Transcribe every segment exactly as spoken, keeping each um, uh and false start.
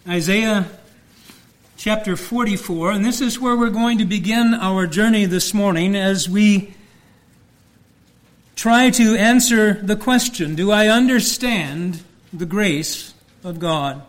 Isaiah chapter forty-four, and this is where we're going to begin our journey this morning as we try to answer the question, do I understand the grace of God?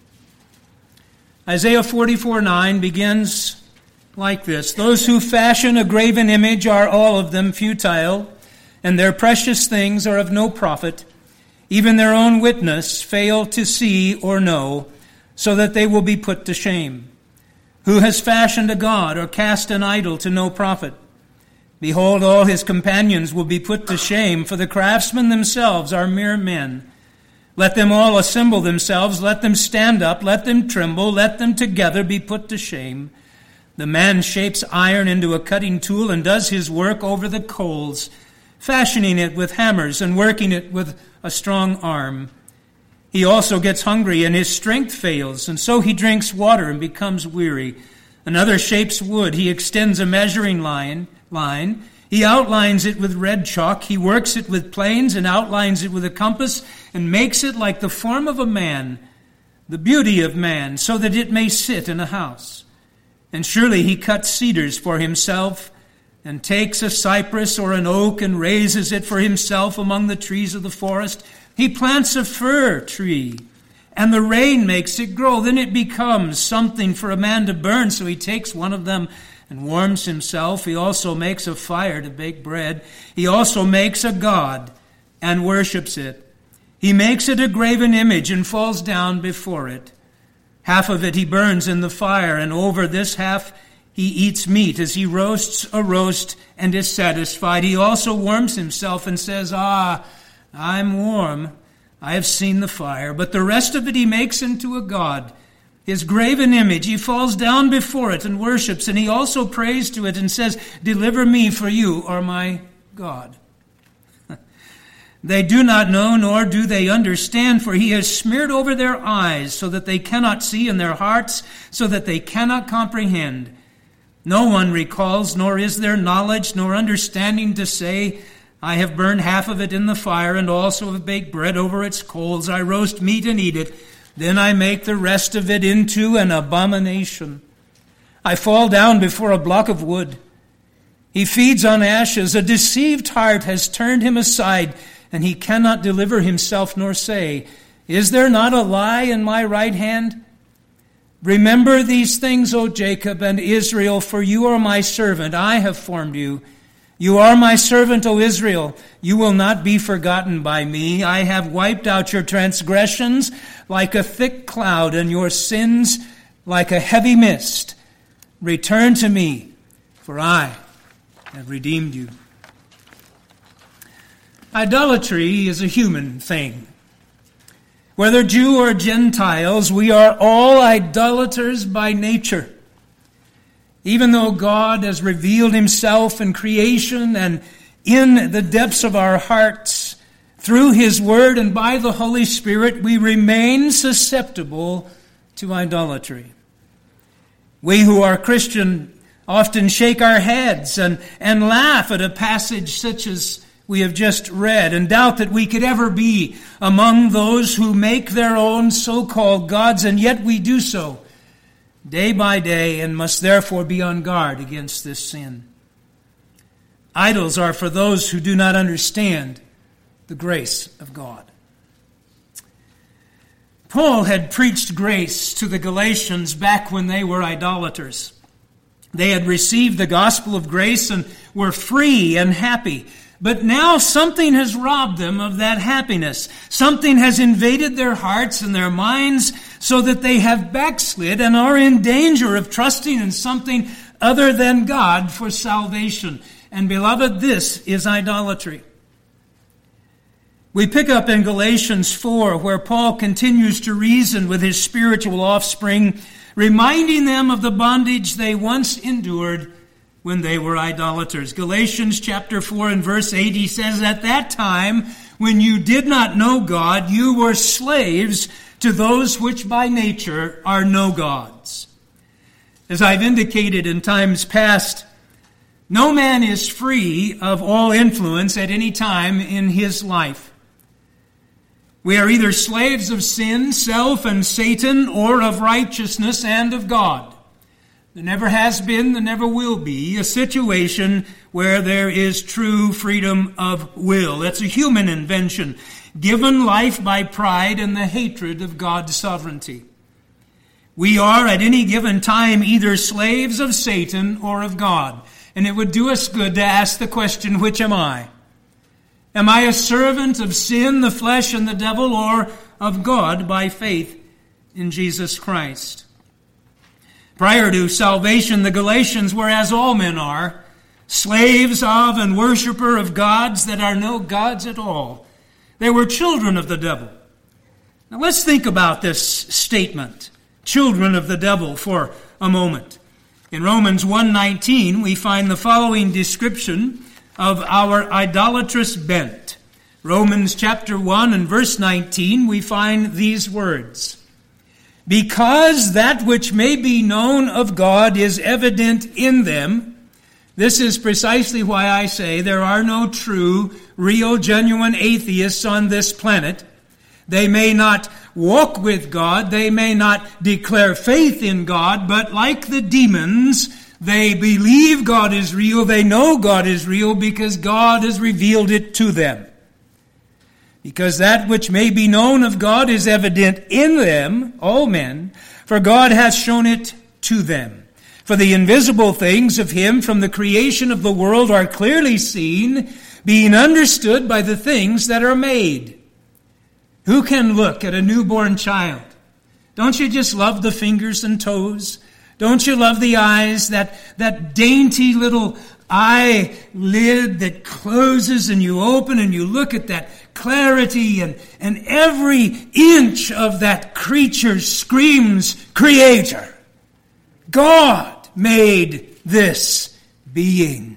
Isaiah forty-four nine begins like this: Those who fashion a graven image are all of them futile, and their precious things are of no profit. Even their own witness fail to see or know, so that they will be put to shame. Who has fashioned a god or cast an idol to no profit? Behold, all his companions will be put to shame, for the craftsmen themselves are mere men. Let them all assemble themselves, let them stand up, let them tremble, let them together be put to shame. The man shapes iron into a cutting tool and does his work over the coals, fashioning it with hammers and working it with a strong arm. He also gets hungry and his strength fails, and so he drinks water and becomes weary. Another shapes wood. He extends a measuring line. line. He outlines it with red chalk. He works it with planes and outlines it with a compass and makes it like the form of a man, the beauty of man, so that it may sit in a house. And surely he cuts cedars for himself and takes a cypress or an oak and raises it for himself among the trees of the forest. He plants a fir tree, and the rain makes it grow. Then it becomes something for a man to burn, so he takes one of them and warms himself. He also makes a fire to bake bread. He also makes a god and worships it. He makes it a graven image and falls down before it. Half of it he burns in the fire, and over this half he eats meat as he roasts a roast and is satisfied. He also warms himself and says, Ah, I'm warm. I have seen the fire. But the rest of it he makes into a god, his graven image. He falls down before it and worships, and he also prays to it and says, Deliver me, for you are my God. They do not know, nor do they understand, for he has smeared over their eyes so that they cannot see, and their hearts so that they cannot comprehend. No one recalls, nor is there knowledge, nor understanding to say, I have burned half of it in the fire, and also have baked bread over its coals. I roast meat and eat it. Then I make the rest of it into an abomination. I fall down before a block of wood. He feeds on ashes. A deceived heart has turned him aside, and he cannot deliver himself nor say, Is there not a lie in my right hand? Remember these things, O Jacob and Israel, for you are my servant. I have formed you. You are my servant, O Israel. You will not be forgotten by me. I have wiped out your transgressions like a thick cloud, and your sins like a heavy mist. Return to me, for I have redeemed you. Idolatry is a human thing. Whether Jew or Gentiles, we are all idolaters by nature. Even though God has revealed himself in creation and in the depths of our hearts, through his word and by the Holy Spirit, we remain susceptible to idolatry. We who are Christian often shake our heads and, and laugh at a passage such as we have just read, and doubt that we could ever be among those who make their own so-called gods, and yet we do so day by day, and must therefore be on guard against this sin. Idols are for those who do not understand the grace of God. Paul had preached grace to the Galatians back when they were idolaters. They had received the gospel of grace and were free and happy. But now something has robbed them of that happiness. Something has invaded their hearts and their minds so that they have backslid and are in danger of trusting in something other than God for salvation. And beloved, this is idolatry. We pick up in Galatians four, where Paul continues to reason with his spiritual offspring, reminding them of the bondage they once endured when they were idolaters. Galatians chapter four and verse eight, he says, At that time, when you did not know God, you were slaves to those which by nature are no gods. As I've indicated in times past, no man is free of all influence at any time in his life. We are either slaves of sin, self, and Satan, or of righteousness and of God. There never has been, there never will be, a situation where there is true freedom of will. That's a human invention, given life by pride and the hatred of God's sovereignty. We are at any given time either slaves of Satan or of God. And it would do us good to ask the question, which am I? Am I a servant of sin, the flesh, and the devil, or of God by faith in Jesus Christ? Prior to salvation, the Galatians were, as all men are, slaves of and worshiper of gods that are no gods at all. They were children of the devil. Now let's think about this statement, children of the devil, for a moment. In Romans one nineteen, we find the following description of our idolatrous bent. Romans chapter one and verse nineteen, we find these words. Because that which may be known of God is evident in them. This is precisely why I say there are no true, real, genuine atheists on this planet. They may not walk with God, they may not declare faith in God, but like the demons, they believe God is real, they know God is real because God has revealed it to them. Because that which may be known of God is evident in them, all men, for God hath shown it to them. For the invisible things of Him from the creation of the world are clearly seen, being understood by the things that are made. Who can look at a newborn child? Don't you just love the fingers and toes? Don't you love the eyes, that, that dainty little eyelid that closes and you open and you look at that clarity, and, and every inch of that creature screams Creator. God made this being.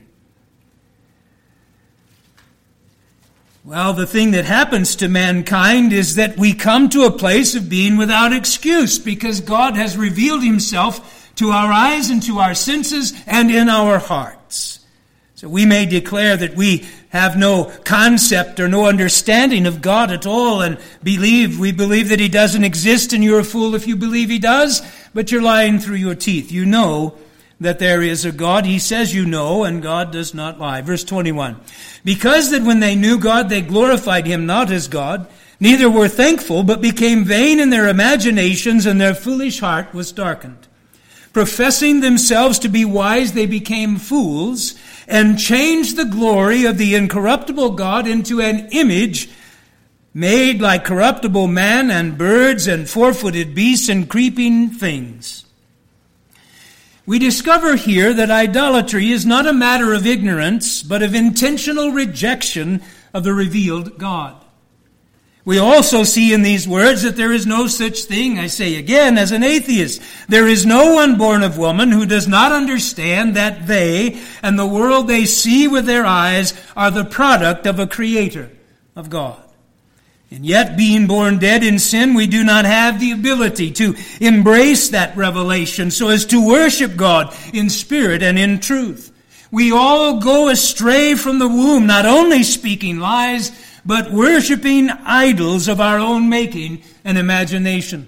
Well, the thing that happens to mankind is that we come to a place of being without excuse because God has revealed Himself to our eyes and to our senses and in our hearts. So we may declare that we have no concept or no understanding of God at all and believe, we believe that He doesn't exist, and you're a fool if you believe He does, but you're lying through your teeth. You know that there is a God. He says you know, and God does not lie. Verse twenty-one. Because that when they knew God, they glorified Him not as God, neither were thankful, but became vain in their imaginations, and their foolish heart was darkened. Professing themselves to be wise, they became fools, and changed the glory of the incorruptible God into an image made like corruptible man and birds and four-footed beasts and creeping things. We discover here that idolatry is not a matter of ignorance, but of intentional rejection of the revealed God. We also see in these words that there is no such thing, I say again, as an atheist. There is no one born of woman who does not understand that they and the world they see with their eyes are the product of a creator, of God. And yet, being born dead in sin, we do not have the ability to embrace that revelation so as to worship God in spirit and in truth. We all go astray from the womb, not only speaking lies, but worshiping idols of our own making and imagination.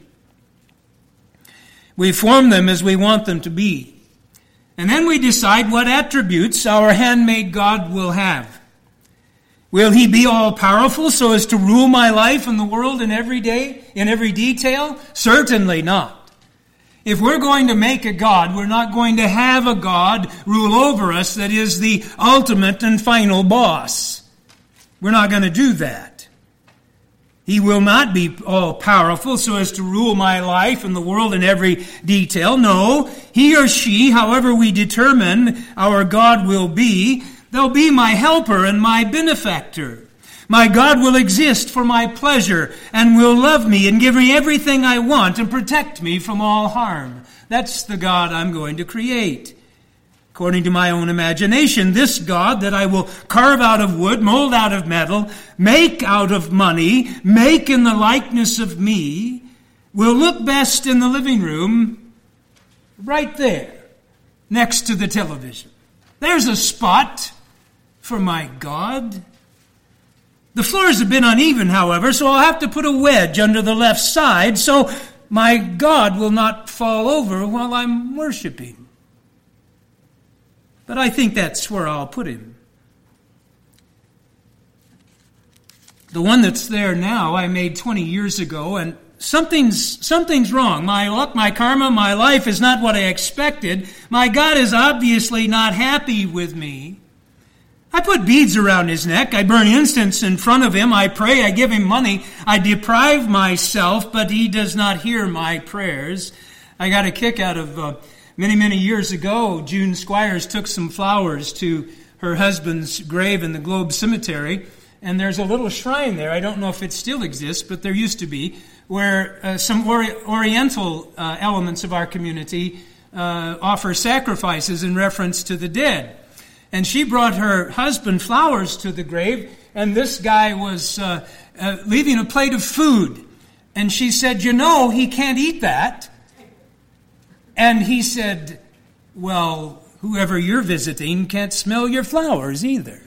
We form them as we want them to be. And then we decide what attributes our handmade God will have. Will He be all-powerful so as to rule my life and the world in every day, in every detail? Certainly not. If we're going to make a God, we're not going to have a God rule over us that is the ultimate and final boss. We're not going to do that. He will not be all-powerful so as to rule my life and the world in every detail. No, He or she, however we determine our God will be, they'll be my helper and my benefactor. My God will exist for my pleasure and will love me and give me everything I want and protect me from all harm. That's the God I'm going to create. According to my own imagination, this God that I will carve out of wood, mold out of metal, make out of money, make in the likeness of me, will look best in the living room right there, next to the television. There's a spot for my God. The floors have been uneven, however, so I'll have to put a wedge under the left side so my God will not fall over while I'm worshiping. But I think that's where I'll put him. The one that's there now I made twenty years ago, and something's something's wrong. My luck, my karma, my life is not what I expected. My God is obviously not happy with me. I put beads around his neck. I burn incense in front of him. I pray. I give him money. I deprive myself, but he does not hear my prayers. I got a kick out of uh, many, many years ago. June Squires took some flowers to her husband's grave in the Globe Cemetery. And there's a little shrine there. I don't know if it still exists, but there used to be, where uh, some ori- oriental uh, elements of our community uh, offer sacrifices in reference to the dead. And she brought her husband flowers to the grave, and this guy was uh, uh, leaving a plate of food. And she said, you know, he can't eat that. And he said, well, whoever you're visiting can't smell your flowers either.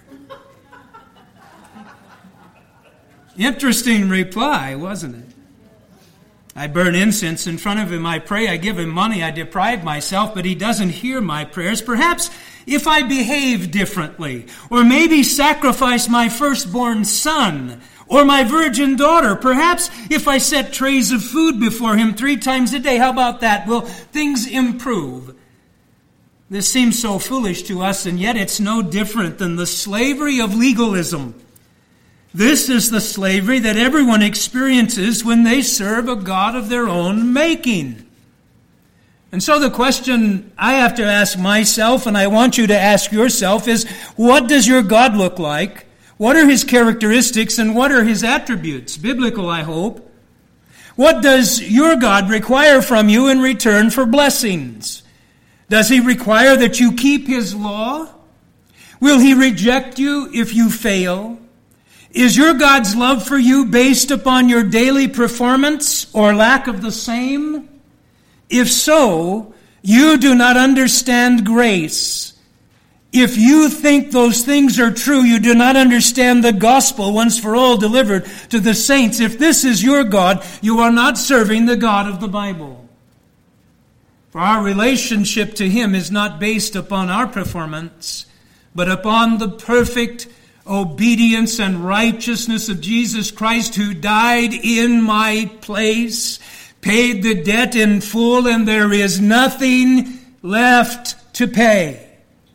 Interesting reply, wasn't it? I burn incense in front of him. I pray. I give him money. I deprive myself, but he doesn't hear my prayers. Perhaps if I behave differently, or maybe sacrifice my firstborn son, or my virgin daughter, perhaps if I set trays of food before him three times a day, how about that? Will things improve? This seems so foolish to us, and yet it's no different than the slavery of legalism. This is the slavery that everyone experiences when they serve a God of their own making. And so the question I have to ask myself, and I want you to ask yourself, is what does your God look like? What are his characteristics and what are his attributes? Biblical, I hope. What does your God require from you in return for blessings? Does he require that you keep his law? Will he reject you if you fail? Is your God's love for you based upon your daily performance or lack of the same? If so, you do not understand grace. If you think those things are true, you do not understand the gospel once for all delivered to the saints. If this is your God, you are not serving the God of the Bible. For our relationship to him is not based upon our performance, but upon the perfect obedience and righteousness of Jesus Christ, who died in my place, paid the debt in full, and there is nothing left to pay.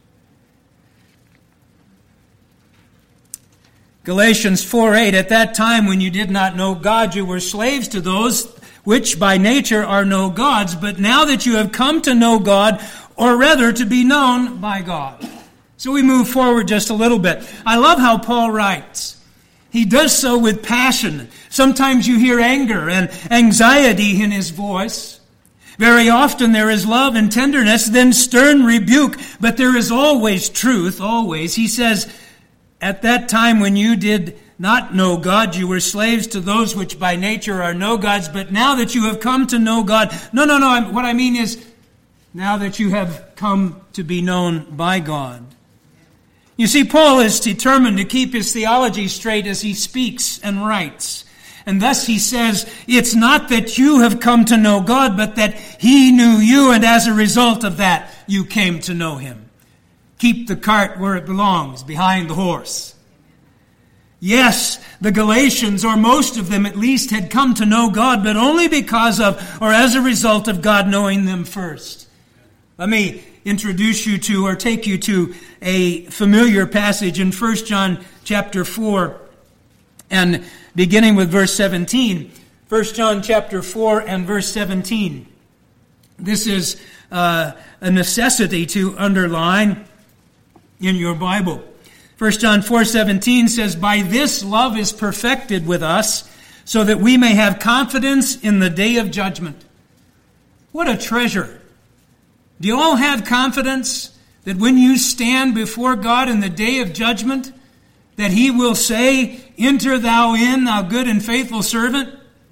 Galatians four eight, at that time when you did not know God, you were slaves to those which by nature are no gods, but now that you have come to know God, or rather to be known by God. So we move forward just a little bit. I love how Paul writes. He does so with passion. Sometimes you hear anger and anxiety in his voice. Very often there is love and tenderness, then stern rebuke, but there is always truth, always. He says, at that time when you did not know God, you were slaves to those which by nature are no gods, but now that you have come to know God, no, no, no, what I mean is, now that you have come to be known by God. You see, Paul is determined to keep his theology straight as he speaks and writes. And thus he says, it's not that you have come to know God, but that he knew you, and as a result of that, you came to know him. Keep the cart where it belongs, behind the horse. Yes, the Galatians, or most of them at least, had come to know God, but only because of, or as a result of God knowing them first. Let me introduce you to, or take you to, a familiar passage in First John chapter four, and beginning with verse seventeen. First John chapter four and verse seventeen. This is uh, a necessity to underline in your Bible. First John four seventeen says, by this love is perfected with us, so that we may have confidence in the day of judgment. What a treasure. Do you all have confidence that when you stand before God in the day of judgment, that he will say, enter thou in, thou good and faithful servant?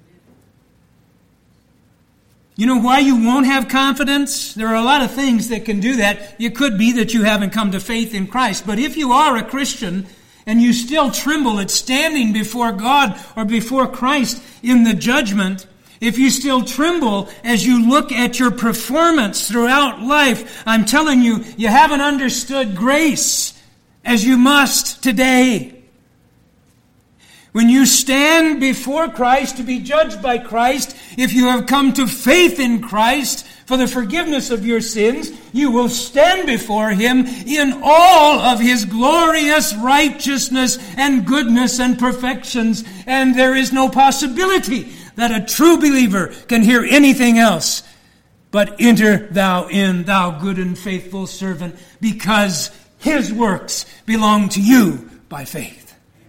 You know why you won't have confidence? There are a lot of things that can do that. It could be that you haven't come to faith in Christ. But if you are a Christian, and you still tremble at standing before God or before Christ in the judgment, if you still tremble as you look at your performance throughout life, I'm telling you, you haven't understood grace as you must today. When you stand before Christ to be judged by Christ, if you have come to faith in Christ for the forgiveness of your sins, you will stand before Him in all of His glorious righteousness and goodness and perfections. And there is no possibility that a true believer can hear anything else but enter thou in, thou good and faithful servant, because His works belong to you by faith.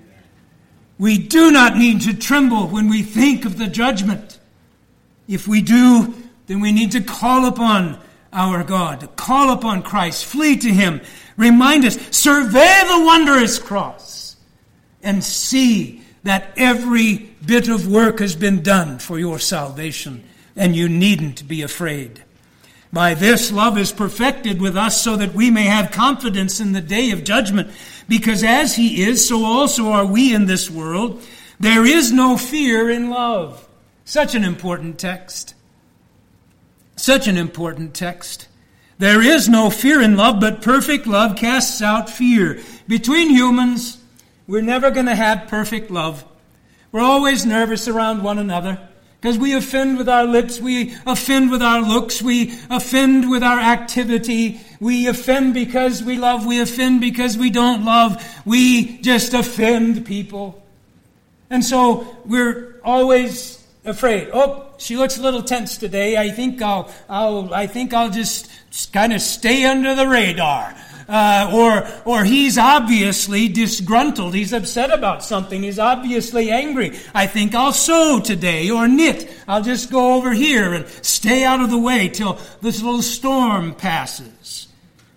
We do not need to tremble when we think of the judgment. If we do, then we need to call upon our God, to call upon Christ, flee to Him, remind us, survey the wondrous cross, and see that every bit of work has been done for your salvation, and you needn't be afraid. By this, love is perfected with us so that we may have confidence in the day of judgment, because as He is, so also are we in this world. There is no fear in love. Such an important text. Such an important text. There is no fear in love, but perfect love casts out fear. Between humans, we're never going to have perfect love. We're always nervous around one another because we offend with our lips, we offend with our looks, we offend with our activity, we offend because we love, we offend because we don't love, we just offend people. And so we're always afraid. Oh, she looks a little tense today. I think I'll, I'll, I think I'll just kind of stay under the radar. Uh, or, or he's obviously disgruntled. He's upset about something. He's obviously angry. I think I'll sew today or knit. I'll just go over here and stay out of the way till this little storm passes.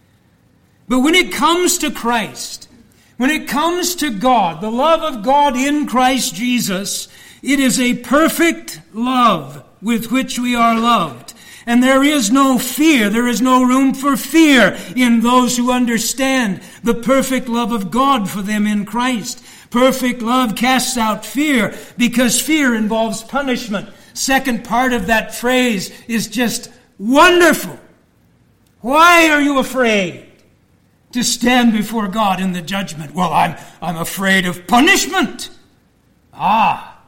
But when it comes to Christ, when it comes to God, the love of God in Christ Jesus, it is a perfect love with which we are loved. And there is no fear, there is no room for fear in those who understand the perfect love of God for them in Christ. Perfect love casts out fear because fear involves punishment. Second part of that phrase is just wonderful. Why are you afraid to stand before God in the judgment? Well, I'm, I'm afraid of punishment. Ah.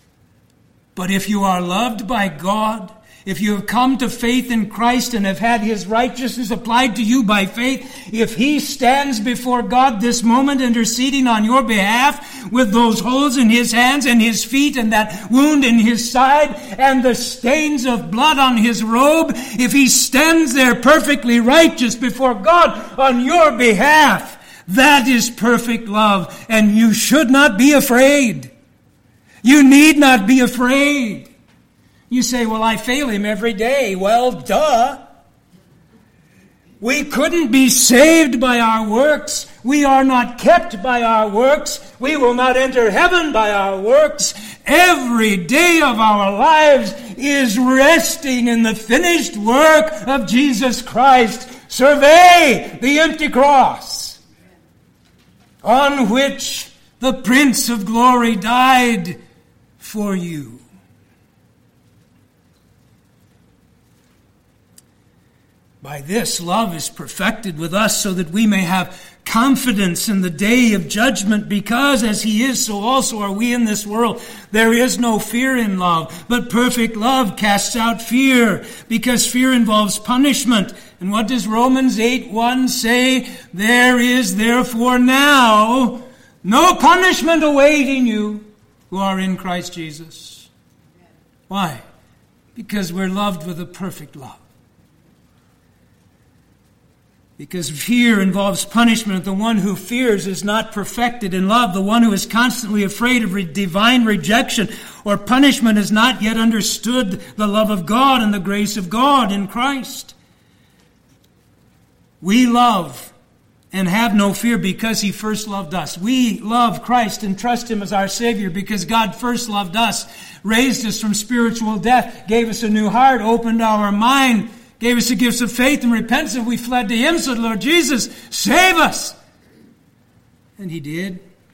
But if you are loved by God, if you have come to faith in Christ and have had His righteousness applied to you by faith, if He stands before God this moment interceding on your behalf with those holes in His hands and His feet and that wound in His side and the stains of blood on His robe, if He stands there perfectly righteous before God on your behalf, that is perfect love, and you should not be afraid. You need not be afraid. You say, well, I fail Him every day. Well, duh. We couldn't be saved by our works. We are not kept by our works. We will not enter heaven by our works. Every day of our lives is resting in the finished work of Jesus Christ. Survey the empty cross on which the Prince of Glory died for you. By this, love is perfected with us so that we may have confidence in the day of judgment, because as He is, so also are we in this world. There is no fear in love, but perfect love casts out fear, because fear involves punishment. And what does Romans eight one say? There is therefore now no punishment awaiting you who are in Christ Jesus. Why? Because we're loved with a perfect love. Because fear involves punishment. The one who fears is not perfected in love. The one who is constantly afraid of re- divine rejection or punishment has not yet understood the love of God and the grace of God in Christ. We love and have no fear because He first loved us. We love Christ and trust Him as our Savior because God first loved us, raised us from spiritual death, gave us a new heart, opened our mind, gave us the gifts of faith and repentance. We fled to Him, said, Lord Jesus, save us. And He did.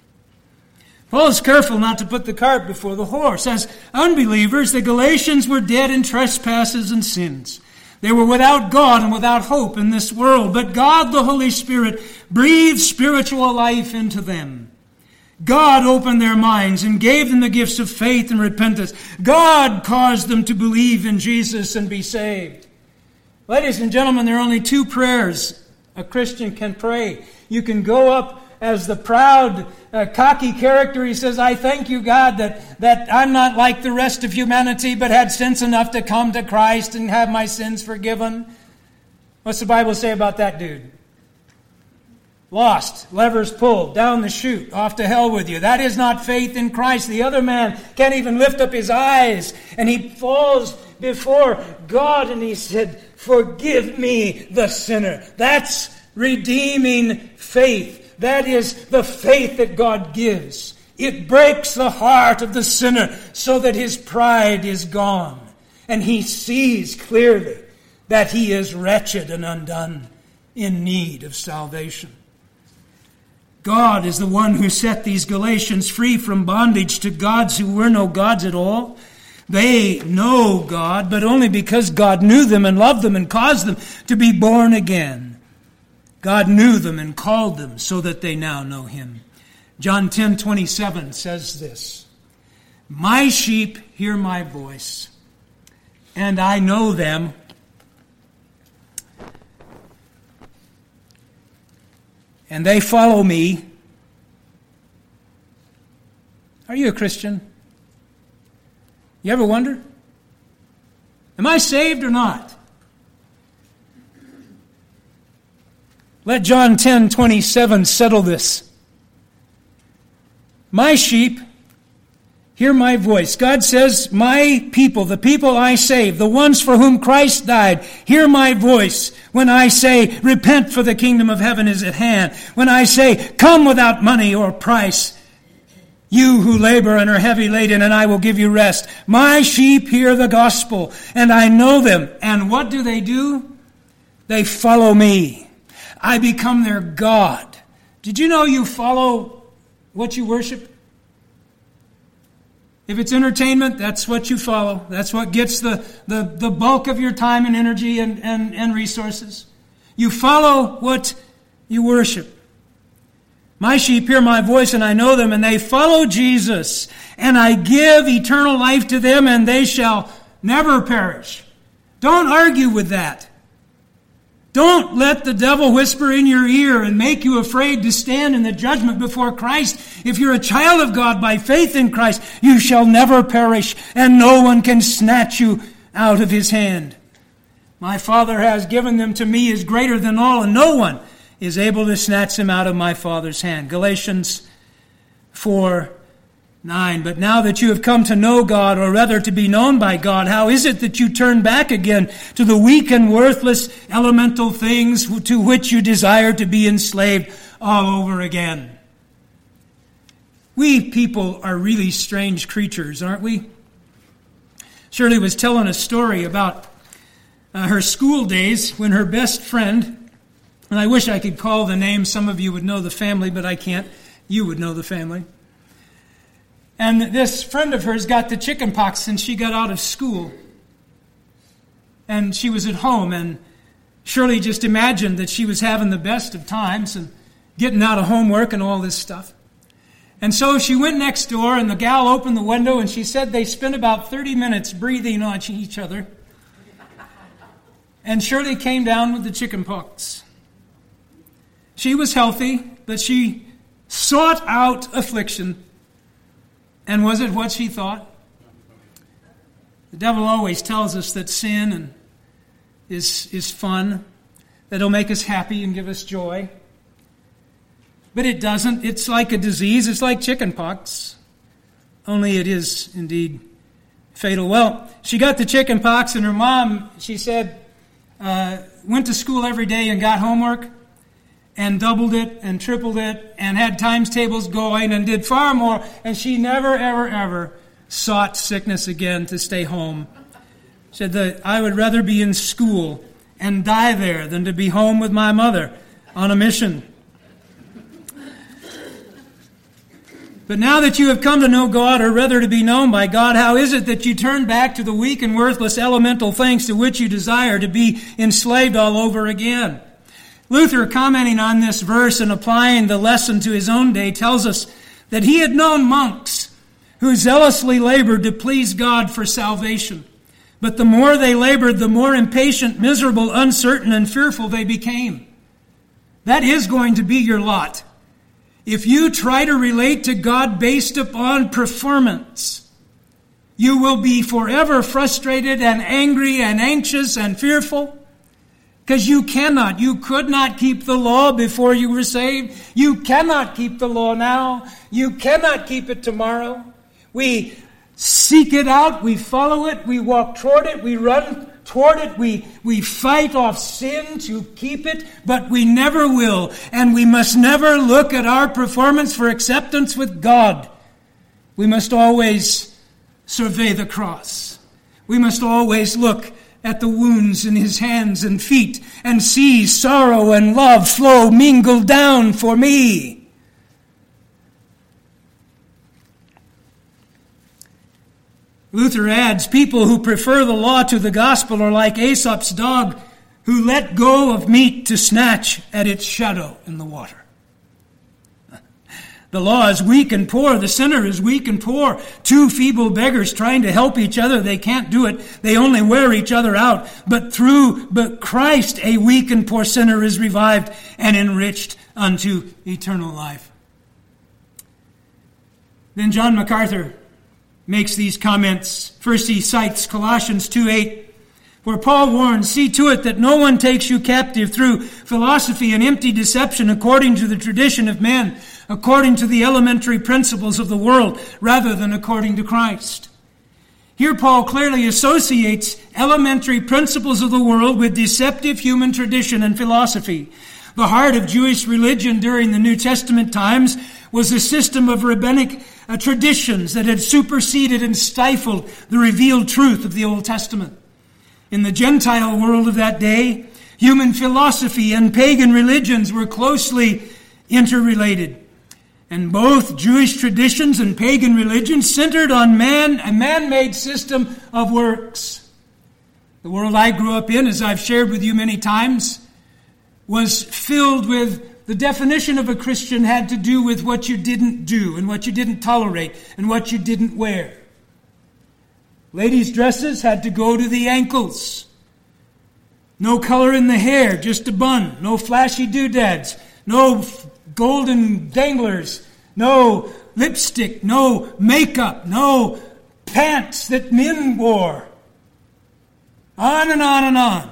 Paul is careful not to put the cart before the horse. As unbelievers, the Galatians were dead in trespasses and sins. They were without God and without hope in this world. But God, the Holy Spirit, breathed spiritual life into them. God opened their minds and gave them the gifts of faith and repentance. God caused them to believe in Jesus and be saved. Ladies and gentlemen, there are only two prayers a Christian can pray. You can go up as the proud, uh, cocky character. He says, I thank you, God, that, that I'm not like the rest of humanity, but had sense enough to come to Christ and have my sins forgiven. What's the Bible say about that dude? Lost, levers pulled, down the chute, off to hell with you. That is not faith in Christ. The other man can't even lift up his eyes, and he falls before God, and he said, forgive me, the sinner. That's redeeming faith. That is the faith that God gives. It breaks the heart of the sinner so that his pride is gone. And he sees clearly that he is wretched and undone, in need of salvation. God is the one who set these Galatians free from bondage to gods who were no gods at all. They know God, but only because God knew them and loved them and caused them to be born again. God knew them and called them so that they now know Him. John ten twenty-seven says this, my sheep hear my voice, and I know them, and they follow me. Are you a Christian? You ever wonder? Am I saved or not? Let John ten twenty-seven settle this. My sheep hear my voice. God says, my people, the people I save, the ones for whom Christ died, hear my voice when I say, repent, for the kingdom of heaven is at hand. When I say, come without money or price, you who labor and are heavy laden, and I will give you rest. My sheep hear the gospel, and I know them. And what do they do? They follow me. I become their God. Did you know you follow what you worship? If it's entertainment, that's what you follow. That's what gets the, the, the bulk of your time and energy and, and, and resources. You follow what you worship. My sheep hear my voice, and I know them, and they follow Jesus. And I give eternal life to them, and they shall never perish. Don't argue with that. Don't let the devil whisper in your ear and make you afraid to stand in the judgment before Christ. If you're a child of God by faith in Christ, you shall never perish, and no one can snatch you out of His hand. My Father has given them to me is greater than all, and no one is able to snatch them out of my Father's hand. Galatians four nine. But now that you have come to know God, or rather to be known by God, how is it that you turn back again to the weak and worthless elemental things to which you desire to be enslaved all over again? We people are really strange creatures, aren't we? Shirley was telling a story about uh, her school days when her best friend, and I wish I could call the name, some of you would know the family, but I can't. You would know the family. And this friend of hers got the chicken pox since she got out of school. And she was at home, and Shirley just imagined that she was having the best of times and getting out of homework and all this stuff. And so she went next door, and the gal opened the window, and she said they spent about thirty minutes breathing on each other. And Shirley came down with the chicken pox. She was healthy, but she sought out affliction. And was it what she thought? The devil always tells us that sin and is, is fun, that it'll make us happy and give us joy. But it doesn't. It's like a disease. It's like chicken pox. Only it is indeed fatal. Well, she got the chicken pox, and her mom, she said, uh, went to school every day and got homework, and doubled it and tripled it and had times tables going and did far more. And she never, ever, ever sought sickness again to stay home. Said that I would rather be in school and die there than to be home with my mother on a mission. But now that you have come to know God, or rather to be known by God, how is it that you turn back to the weak and worthless elemental things to which you desire to be enslaved all over again? Luther, commenting on this verse and applying the lesson to his own day, tells us that he had known monks who zealously labored to please God for salvation. But the more they labored, the more impatient, miserable, uncertain, and fearful they became. That is going to be your lot. If you try to relate to God based upon performance, you will be forever frustrated and angry and anxious and fearful, because you cannot, you could not keep the law before you were saved. You cannot keep the law now. You cannot keep it tomorrow. We seek it out, we follow it, we walk toward it, we run toward it, we, we fight off sin to keep it, but we never will. And we must never look at our performance for acceptance with God. We must always survey the cross. We must always look at the wounds in his hands and feet and see sorrow and love flow mingled down for me. Luther adds, people who prefer the law to the gospel are like Aesop's dog who let go of meat to snatch at its shadow in the water. The law is weak and poor. The sinner is weak and poor. Two feeble beggars trying to help each other. They can't do it. They only wear each other out. But through but Christ, a weak and poor sinner is revived and enriched unto eternal life. Then John MacArthur makes these comments. First, he cites Colossians two eight, where Paul warns, see to it that no one takes you captive through philosophy and empty deception according to the tradition of men, according to the elementary principles of the world, rather than according to Christ. Here Paul clearly associates elementary principles of the world with deceptive human tradition and philosophy. The heart of Jewish religion during the New Testament times was a system of rabbinic uh, traditions that had superseded and stifled the revealed truth of the Old Testament. In the Gentile world of that day, human philosophy and pagan religions were closely interrelated. And both Jewish traditions and pagan religions centered on man, a man-made system of works. The world I grew up in, as I've shared with you many times, was filled with the definition of a Christian had to do with what you didn't do and what you didn't tolerate and what you didn't wear. Ladies' dresses had to go to the ankles. No color in the hair, just a bun. No flashy doodads. No golden danglers. No lipstick. No makeup. No pants that men wore. On and on and on.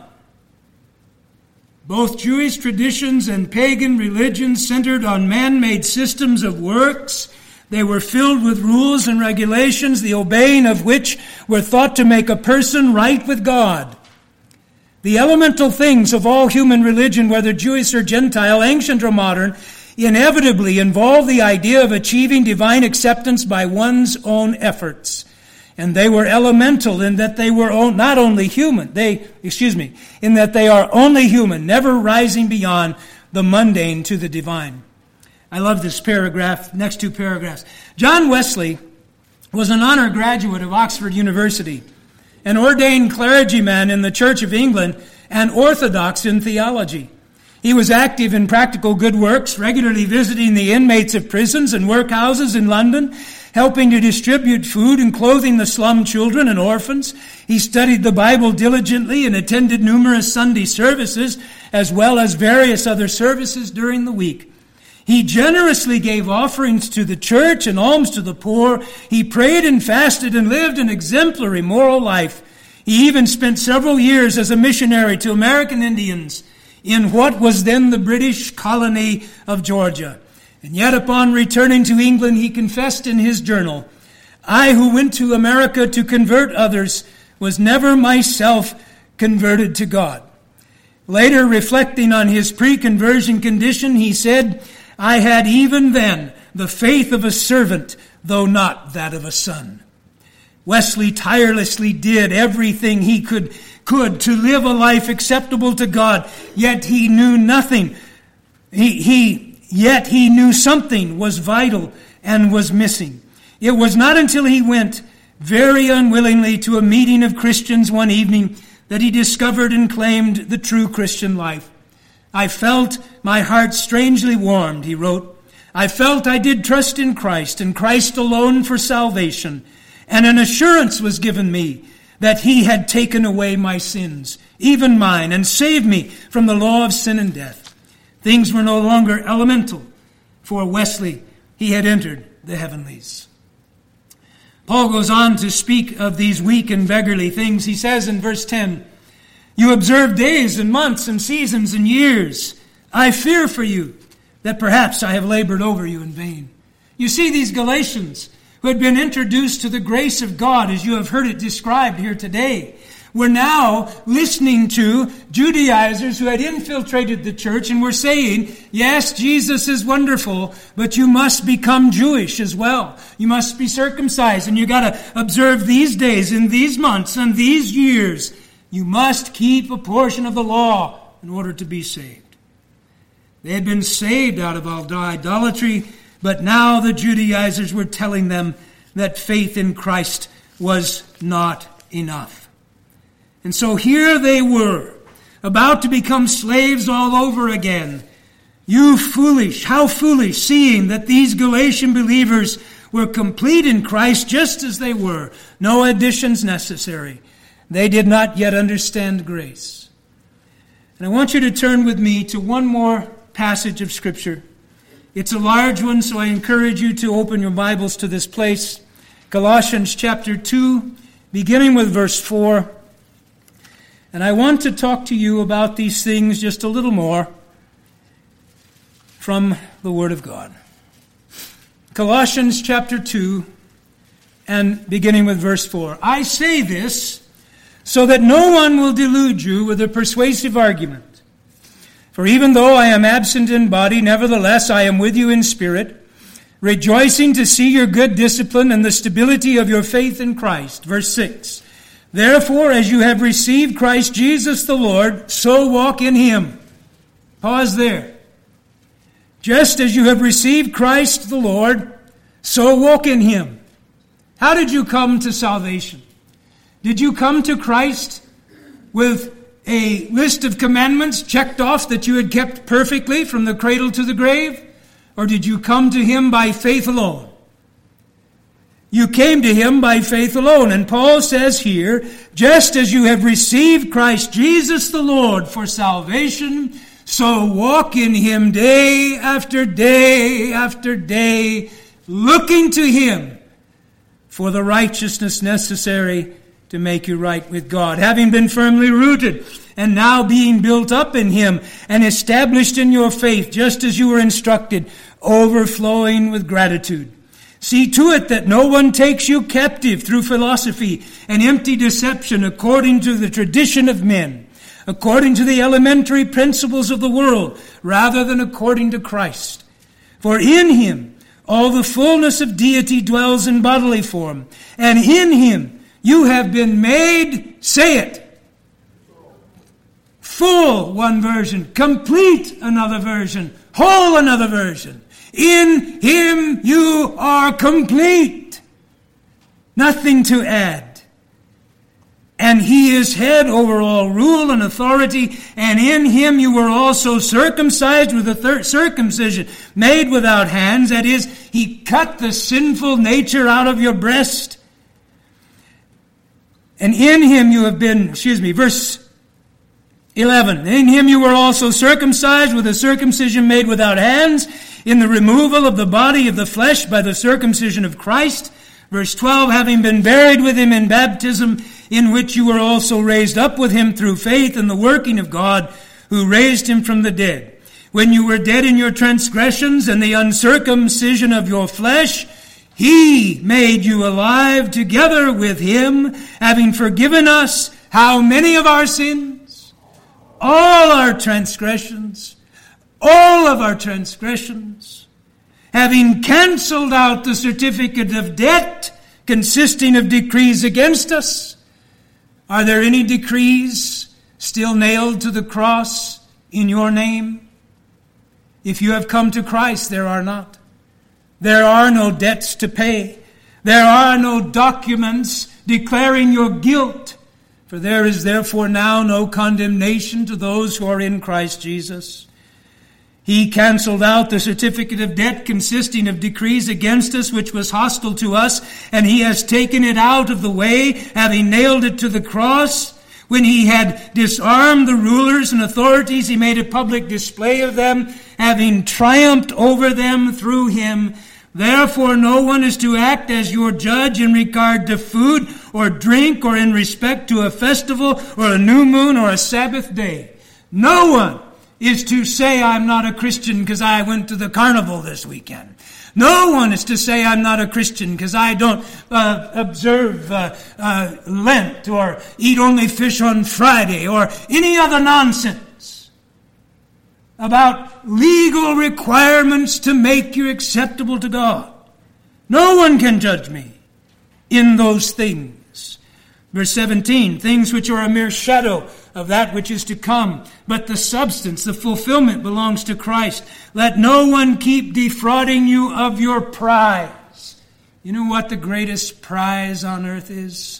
Both Jewish traditions and pagan religions centered on man-made systems of works. They were filled with rules and regulations, the obeying of which were thought to make a person right with God. The elemental things of all human religion, whether Jewish or Gentile, ancient or modern, inevitably involve the idea of achieving divine acceptance by one's own efforts. And they were elemental in that they were not only human, they, excuse me, in that they are only human, never rising beyond the mundane to the divine. I love this paragraph, next two paragraphs. John Wesley was an honor graduate of Oxford University, an ordained clergyman in the Church of England, and orthodox in theology. He was active in practical good works, regularly visiting the inmates of prisons and workhouses in London, helping to distribute food and clothing the slum children and orphans. He studied the Bible diligently and attended numerous Sunday services, as well as various other services during the week. He generously gave offerings to the church and alms to the poor. He prayed and fasted and lived an exemplary moral life. He even spent several years as a missionary to American Indians in what was then the British colony of Georgia. And yet upon returning to England, he confessed in his journal, I who went to America to convert others was never myself converted to God. Later, reflecting on his pre-conversion condition, he said, I had even then the faith of a servant, though not that of a son. Wesley tirelessly did everything he could, could to live a life acceptable to God, yet he knew nothing. He, he, yet he knew something was vital and was missing. It was not until he went very unwillingly to a meeting of Christians one evening that he discovered and claimed the true Christian life. I felt my heart strangely warmed, he wrote. I felt I did trust in Christ and Christ alone for salvation, and an assurance was given me that he had taken away my sins, even mine, and saved me from the law of sin and death. Things were no longer elemental. For Wesley, he had entered the heavenlies. Paul goes on to speak of these weak and beggarly things. He says in verse ten, you observe days and months and seasons and years. I fear for you that perhaps I have labored over you in vain. You see, these Galatians, who had been introduced to the grace of God, as you have heard it described here today, were now listening to Judaizers who had infiltrated the church and were saying, yes, Jesus is wonderful, but you must become Jewish as well. You must be circumcised, and you got to observe these days and these months and these years. You must keep a portion of the law in order to be saved. They had been saved out of all idolatry, but now the Judaizers were telling them that faith in Christ was not enough. And so here they were, about to become slaves all over again. You foolish, how foolish, seeing that these Galatian believers were complete in Christ just as they were, no additions necessary. They did not yet understand grace. And I want you to turn with me to one more passage of Scripture. It's a large one, so I encourage you to open your Bibles to this place. Colossians chapter two, beginning with verse four. And I want to talk to you about these things just a little more from the Word of God. Colossians chapter two, and beginning with verse four. I say this so that no one will delude you with a persuasive argument. For even though I am absent in body, nevertheless I am with you in spirit, rejoicing to see your good discipline and the stability of your faith in Christ. Verse six. Therefore, as you have received Christ Jesus the Lord, so walk in him. Pause there. Just as you have received Christ the Lord, so walk in him. How did you come to salvation? Did you come to Christ with a list of commandments checked off that you had kept perfectly from the cradle to the grave? Or did you come to him by faith alone? You came to him by faith alone. And Paul says here, just as you have received Christ Jesus the Lord for salvation, so walk in him day after day after day, looking to him for the righteousness necessary to make you right with God, having been firmly rooted and now being built up in him and established in your faith, just as you were instructed, overflowing with gratitude. See to it that no one takes you captive through philosophy and empty deception according to the tradition of men, according to the elementary principles of the world, rather than according to Christ. For in him all the fullness of deity dwells in bodily form, and in him you have been made, say it, full, one version, complete, another version, whole, another version. In him you are complete. Nothing to add. And he is head over all rule and authority, and in him you were also circumcised with a thir- circumcision made without hands. That is, he cut the sinful nature out of your breast. And in him you have been, excuse me, verse eleven. In him you were also circumcised with a circumcision made without hands, in the removal of the body of the flesh by the circumcision of Christ. Verse twelve, having been buried with him in baptism, in which you were also raised up with him through faith in the working of God, who raised him from the dead. When you were dead in your transgressions and the uncircumcision of your flesh, he made you alive together with him, having forgiven us how many of our sins? All our transgressions. All of our transgressions, having cancelled out the certificate of debt consisting of decrees against us. Are there any decrees still nailed to the cross in your name? If you have come to Christ, there are not. There are no debts to pay. There are no documents declaring your guilt. For there is therefore now no condemnation to those who are in Christ Jesus. He canceled out the certificate of debt consisting of decrees against us, which was hostile to us, and he has taken it out of the way, having nailed it to the cross. When he had disarmed the rulers and authorities, he made a public display of them, having triumphed over them through him. Therefore no one is to act as your judge in regard to food or drink, or in respect to a festival or a new moon or a Sabbath day. No one is to say, I'm not a Christian because I went to the carnival this weekend. No one is to say, I'm not a Christian because I don't uh, observe uh, uh, Lent or eat only fish on Friday or any other nonsense about legal requirements to make you acceptable to God. No one can judge me in those things. Verse seventeen, things which are a mere shadow of that which is to come, but the substance, the fulfillment belongs to Christ. Let no one keep defrauding you of your prize. You know what the greatest prize on earth is?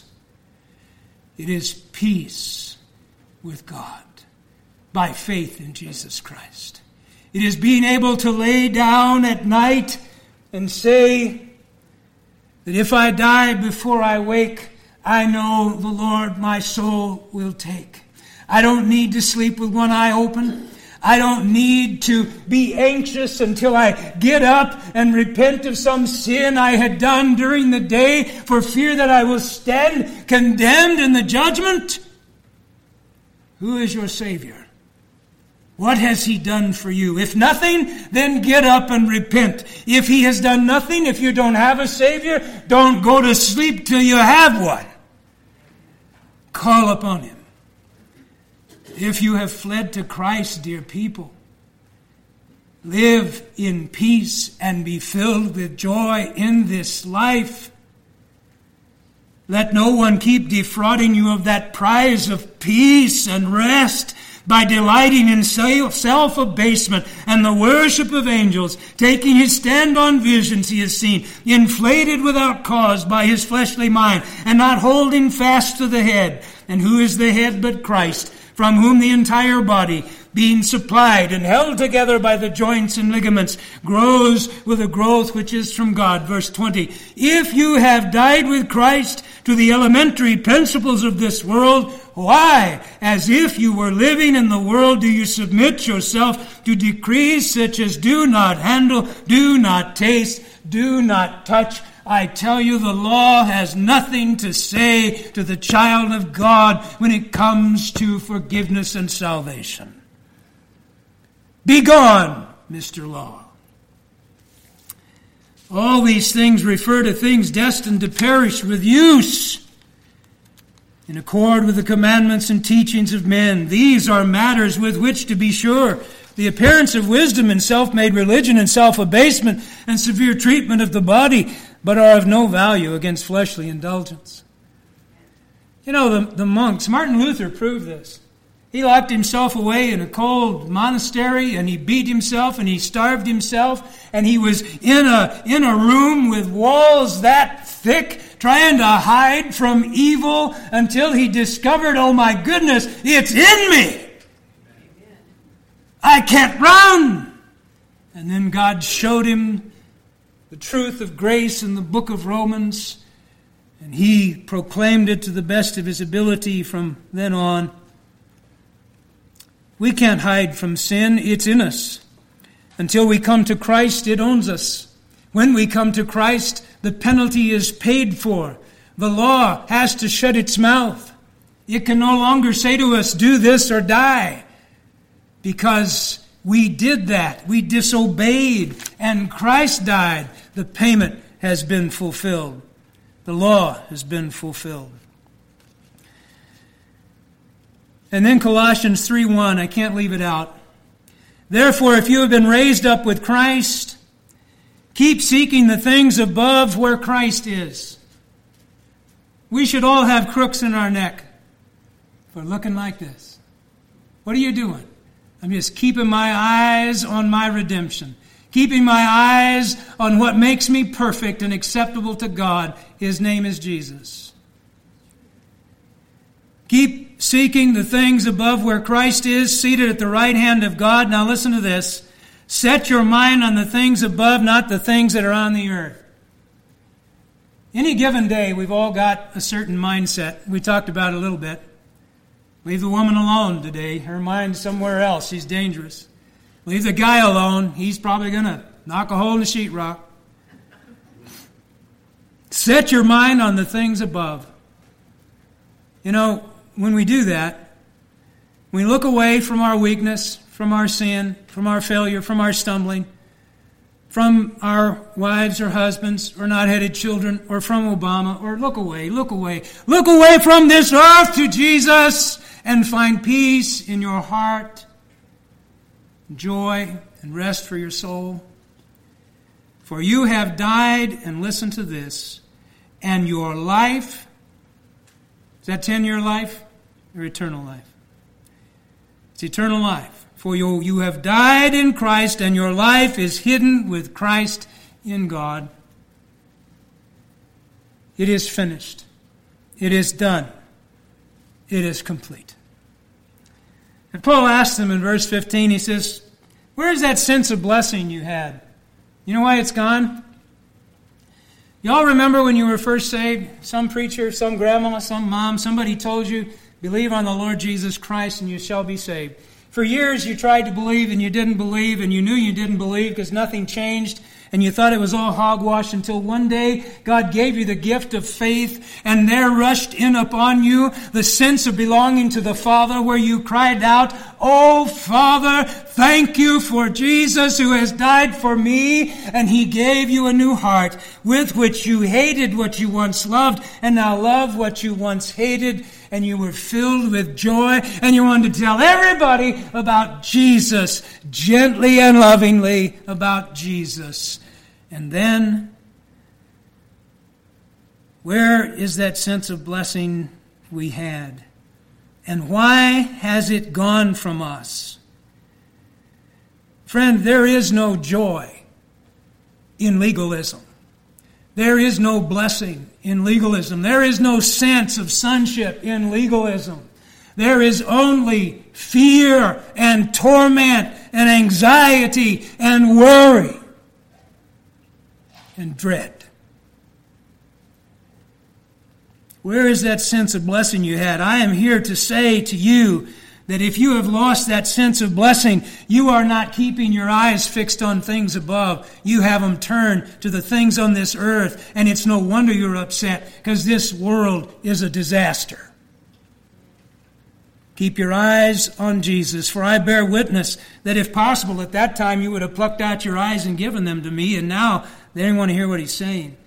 It is peace with God by faith in Jesus Christ. It is being able to lay down at night and say that if I die before I wake, I know the Lord my soul will take. I don't need to sleep with one eye open. I don't need to be anxious until I get up and repent of some sin I had done during the day for fear that I will stand condemned in the judgment. Who is your Savior? What has He done for you? If nothing, then get up and repent. If He has done nothing, if you don't have a Savior, don't go to sleep till you have one. Call upon Him. If you have fled to Christ, dear people, live in peace and be filled with joy in this life. Let no one keep defrauding you of that prize of peace and rest by delighting in self-abasement and the worship of angels, taking his stand on visions he has seen, inflated without cause by his fleshly mind, and not holding fast to the head. And who is the head but Christ, from whom the entire body, being supplied and held together by the joints and ligaments, grows with a growth which is from God. Verse twenty, if you have died with Christ to the elementary principles of this world, why, as if you were living in the world, do you submit yourself to decrees such as do not handle, do not taste, do not touch? I tell you, the law has nothing to say to the child of God when it comes to forgiveness and salvation. Be gone, Mister Law. All these things refer to things destined to perish with use, in accord with the commandments and teachings of men. These are matters with which, to be sure, the appearance of wisdom and self-made religion and self-abasement and severe treatment of the body, but are of no value against fleshly indulgence. You know, the, the monks, Martin Luther proved this. He locked himself away in a cold monastery, and he beat himself, and he starved himself, and he was in a, in a room with walls that thick, trying to hide from evil until he discovered, oh my goodness, it's in me. I can't run. And then God showed him the truth of grace in the book of Romans, and he proclaimed it to the best of his ability from then on. We can't hide from sin. It's in us. Until we come to Christ, it owns us. When we come to Christ, the penalty is paid for. The law has to shut its mouth. It can no longer say to us, do this or die. Because we did that. We disobeyed. And Christ died. The payment has been fulfilled. The law has been fulfilled. And then Colossians three one, I can't leave it out. Therefore, if you have been raised up with Christ, keep seeking the things above where Christ is. We should all have crooks in our neck for looking like this. What are you doing? I'm just keeping my eyes on my redemption. keeping my eyes on what makes me perfect and acceptable to God. His name is Jesus. Keep seeking the things above where Christ is, seated at the right hand of God. Now listen to this. Set your mind on the things above, not the things that are on the earth. Any given day, we've all got a certain mindset. We talked about it a little bit. Leave the woman alone today. Her mind's somewhere else. She's dangerous. Leave the guy alone. He's probably going to knock a hole in the sheetrock. Set your mind on the things above. You know, when we do that, we look away from our weakness, from our sin, from our failure, from our stumbling, from our wives or husbands or not-headed children, or from Obama, or look away, look away. Look away from this earth to Jesus and find peace in your heart, joy, and rest for your soul. For you have died, and listen to this, and your life, is that ten-year life or eternal life? It's eternal life. For you, you have died in Christ, and your life is hidden with Christ in God. It is finished. It is done. It is complete. And Paul asks them in verse fifteen, he says, where is that sense of blessing you had? You know why it's gone? You all remember when you were first saved? Some preacher, some grandma, some mom, somebody told you, believe on the Lord Jesus Christ and you shall be saved. For years you tried to believe and you didn't believe, and you knew you didn't believe because nothing changed, and you thought it was all hogwash until one day God gave you the gift of faith, and there rushed in upon you the sense of belonging to the Father, where you cried out, "Oh Father, thank you for Jesus who has died for me," and He gave you a new heart with which you hated what you once loved and now love what you once hated. And you were filled with joy, and you wanted to tell everybody about Jesus, gently and lovingly about Jesus. And then, where is that sense of blessing we had? And why has it gone from us? Friend, there is no joy in legalism. There is no blessing in legalism. There is no sense of sonship in legalism. There is only fear and torment and anxiety and worry and dread. Where is that sense of blessing you had? I am here to say to you that if you have lost that sense of blessing, you are not keeping your eyes fixed on things above. You have them turned to the things on this earth, and it's no wonder you're upset, because this world is a disaster. Keep your eyes on Jesus, for I bear witness that if possible at that time you would have plucked out your eyes and given them to me, and now they don't want to hear what he's saying.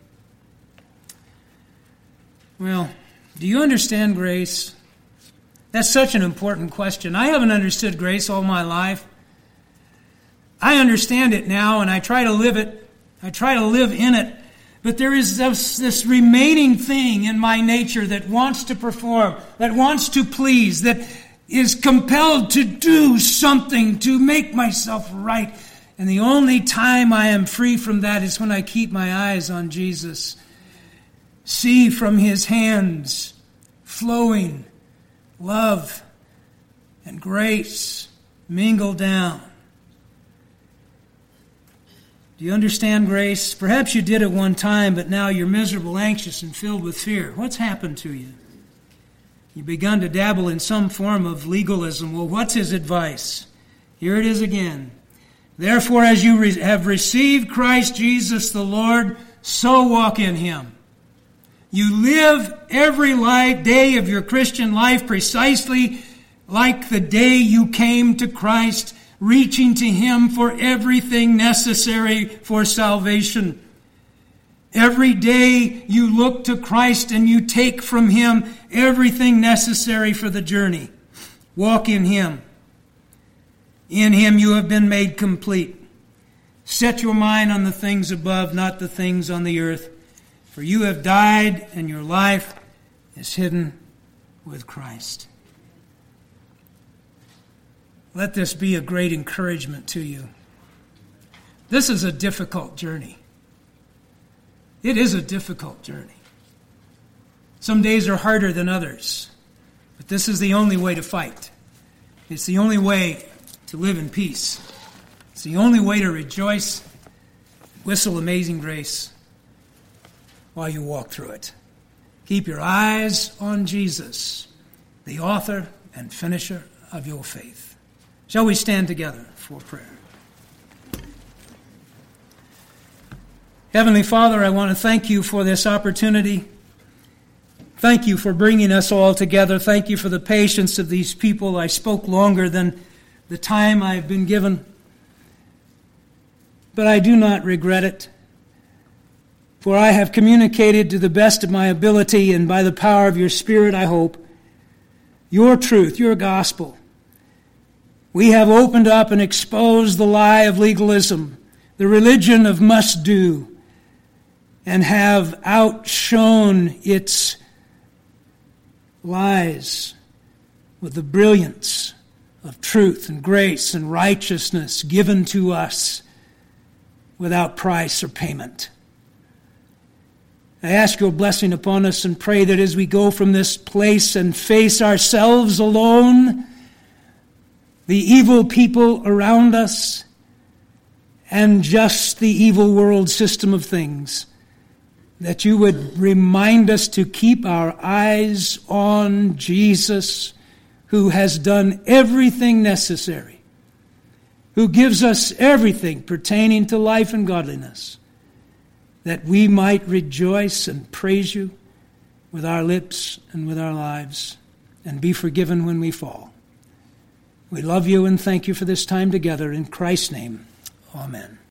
Well, do you understand grace? That's such an important question. I haven't understood grace all my life. I understand it now, and I try to live it. I try to live in it. But there is this, this remaining thing in my nature that wants to perform, that wants to please, that is compelled to do something to make myself right. And the only time I am free from that is when I keep my eyes on Jesus. See from His hands flowing love and grace mingle down. Do you understand grace? Perhaps you did at one time, but now you're miserable, anxious, and filled with fear. What's happened to you? You've begun to dabble in some form of legalism. Well, what's his advice? Here it is again. Therefore, as you re- have received Christ Jesus the Lord, so walk in Him. You live every life, day of your Christian life precisely like the day you came to Christ, reaching to Him for everything necessary for salvation. Every day you look to Christ and you take from Him everything necessary for the journey. Walk in Him. In Him you have been made complete. Set your mind on the things above, not the things on the earth. For you have died, and your life is hidden with Christ. Let this be a great encouragement to you. This is a difficult journey. It is a difficult journey. Some days are harder than others, but this is the only way to fight. It's the only way to live in peace. It's the only way to rejoice, whistle Amazing Grace while you walk through it. Keep your eyes on Jesus, the author and finisher of your faith. Shall we stand together for prayer? Heavenly Father, I want to thank you for this opportunity. Thank you for bringing us all together. Thank you for the patience of these people. I spoke longer than the time I've been given, but I do not regret it, for I have communicated to the best of my ability, and by the power of your Spirit, I hope, your truth, your gospel. We have opened up and exposed the lie of legalism, the religion of must do, and have outshone its lies with the brilliance of truth and grace and righteousness given to us without price or payment. I ask your blessing upon us and pray that as we go from this place and face ourselves alone, the evil people around us, and just the evil world system of things, that you would remind us to keep our eyes on Jesus, who has done everything necessary, who gives us everything pertaining to life and godliness, that we might rejoice and praise you with our lips and with our lives, and be forgiven when we fall. We love you and thank you for this time together. In Christ's name, amen.